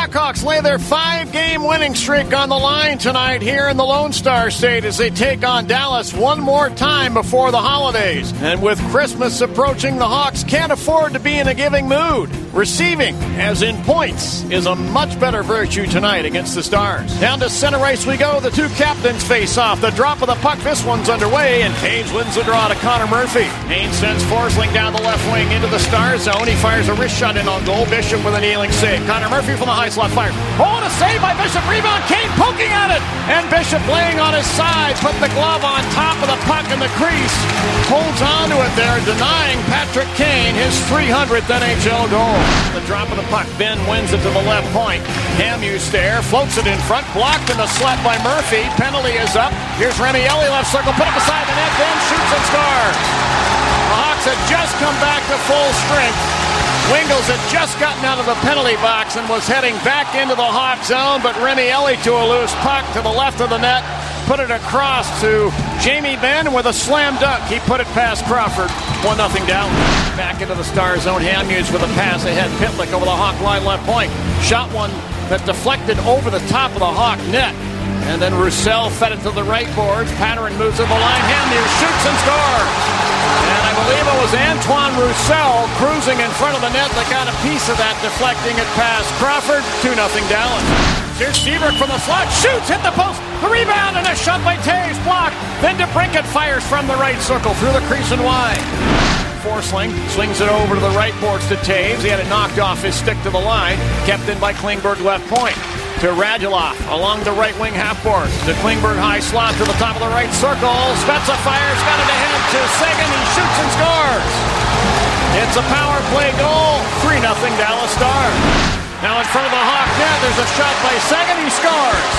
Blackhawks lay their 5-game winning streak on the line tonight here in the Lone Star State as they take on Dallas one more time before the holidays. And with Christmas approaching, the Hawks can't afford to be in a giving mood. Receiving, as in points, is a much better virtue tonight against the Stars. Down to center ice we go. The two captains face off. The drop of the puck. This one's underway, and Toews wins the draw to Connor Murphy. Kane sends Forsling down the left wing into the Star zone. He fires a wrist shot in on goal. Bishop with a kneeling save. Connor Murphy from the high slot fires. Oh, and a save by Bishop. Rebound. Kane poking at it. And Bishop laying on his side. Put the glove on top of the puck in the crease. Holds on to it there, denying Patrick Kane his 300th NHL goal. The drop of the puck. Ben wins it to the left point. Hamhuis there. Floats it in front. Blocked in the slot by Murphy. Penalty is up. Here's Remi Elie left circle. Put it beside the net. Ben shoots and scores. The Hawks had just come back to full strength. Wingels had just gotten out of the penalty box and was heading back into the Hawk zone, but Remi Elie to a loose puck to the left of the net, put it across to Jamie Benn with a slam dunk. He put it past Crawford. 1-0 down. Back into the Star zone. Hamhuis with a pass ahead. Pitlick over the Hawk line left point. Shot one that deflected over the top of the Hawk net. And then Roussel fed it to the right boards. Patterson moves to the line. Hamhuis shoots and scores. And I believe it was Antoine Roussel cruising in front of the net that got a piece of that, deflecting it past Crawford. 2-0 Dallas. Here's Seabrook from the slot. Shoots, hit the post. The rebound and a shot by Toews. Blocked. Then DeBrincat fires from the right circle through the crease and wide. Forsling slings it over to the right boards to Toews. He had it knocked off his stick to the line. Kept in by Klingberg left point. To Radulov along the right wing half boards. To Klingberg high slot to the top of the right circle. Spezza fires, got it ahead to Seguin. He shoots and scores. It's a power play goal. 3-0 Dallas Stars. Now in front of the Hawk net, there's a shot by Seguin. He scores.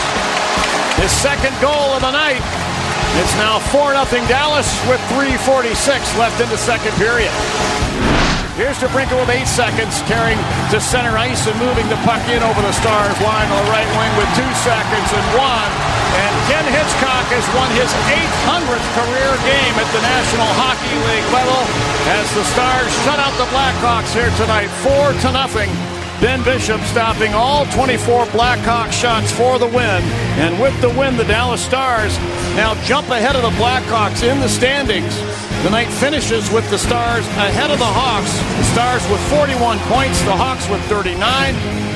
His second goal of the night. It's now 4-0 Dallas with 3:46 left in the second period. Here's DeBrincat with 8 seconds, carrying to center ice and moving the puck in over the Stars line on the right wing with 2 seconds and 1. And Ken Hitchcock has won his 800th career game at the National Hockey League level as the Stars shut out the Blackhawks here tonight, 4-0. Ben Bishop stopping all 24 Blackhawks shots for the win. And with the win, the Dallas Stars now jump ahead of the Blackhawks in the standings. The night finishes with the Stars ahead of the Hawks. The Stars with 41 points, the Hawks with 39.